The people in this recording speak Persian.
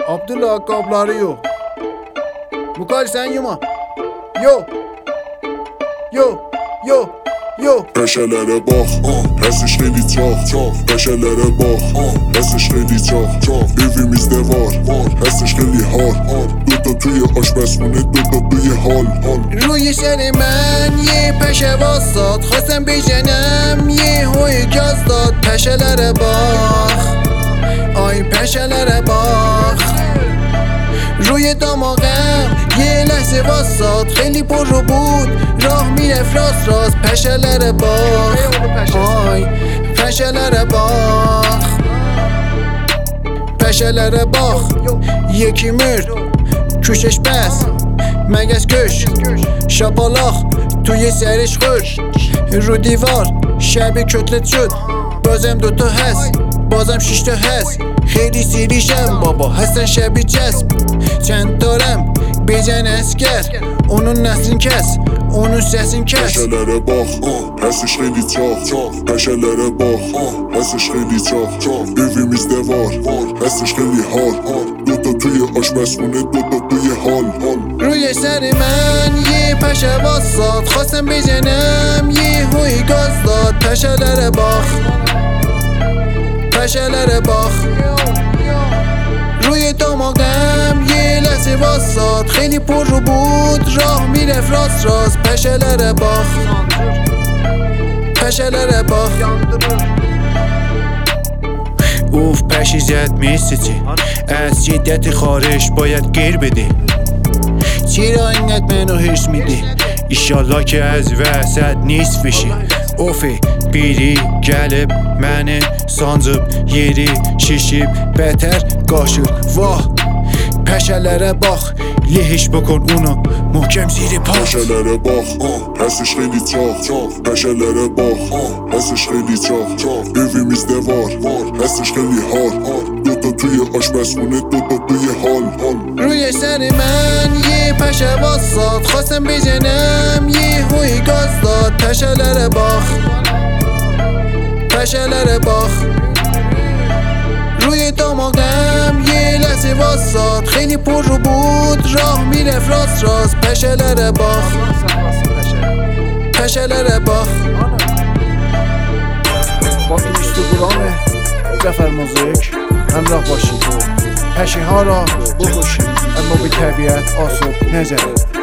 Abdullah qabları yox. Mukal sen yuma. Yo. Peşelere bak, həsiş xeyli çox Peşelere bak, həsiş xeyli çox Evimizde var, həsiş xeyli hal Doda توی آشپزخونه دوتا توی حال روی سر من یه پشه واساد خواستم بجنم یه هوی گاز داد پشه‌لره باخ آی پشه‌لره باخ روی دماغم یه لحظه واساد خیلی پر رو بود راه میرفت راست پشه‌لره باخ آی پشه‌لره باخ پشه‌لره باخ یکی مرد کوشش بس مگس کش شاپالاخ توی سرش خوش رو دیوار شب کتلت شد بازم دوتا هست بازم 6 تا هست خیلی سیریشم بابا هستن شبی چسب چند دارم بجن اسکر اونو نسلین کس اونو سسین کس Peşelere bak, həsiş xeyli çox Peşelere bak, həsiş xeyli çox Evimizde var, həsiş xeyli hal Doda توی آشپزخونه دوتا توی حال روی سر من یه پشه واساد خواستم بجنم یه هوی گاز داد پشه‌لره باخ پشه‌لره باخ روی دماغم یه لحظه واساد خیلی پر رو بود راه میرفت راست پشه‌لره باخ پشه‌لره باخ اوف پشی زد میسیچی از شدت خارش باید گیر بدی چرا اینقدر منو هرس میدی ایشالله که از وسط نیست بشی اوفی بیری gəlib məni sancıb yeri şişib bətər qaşır vah پشه‌لره bax lehiş bokon onu محکم زیر پات Peşelere bak, həsiş xeyli çox Peşelere bak, həsiş xeyli çox Evimizde var, həsiş xeyli hal Doda توی آشپزخونه دوتا توی حال روی سر من یه پشه واساد خواستم بجنم یه هوی گاز داد پشه‌لره باخ پشه‌لره باخ روی دماغم یه لحظه واساد خیلی پر رو بود راه میرفت راست پشه‌لره باخ پشه‌لره باخ با اینستاگرام جعفر موزیک همراه باشید پشه ها را بکشید اما به طبیعت آسیب نزنید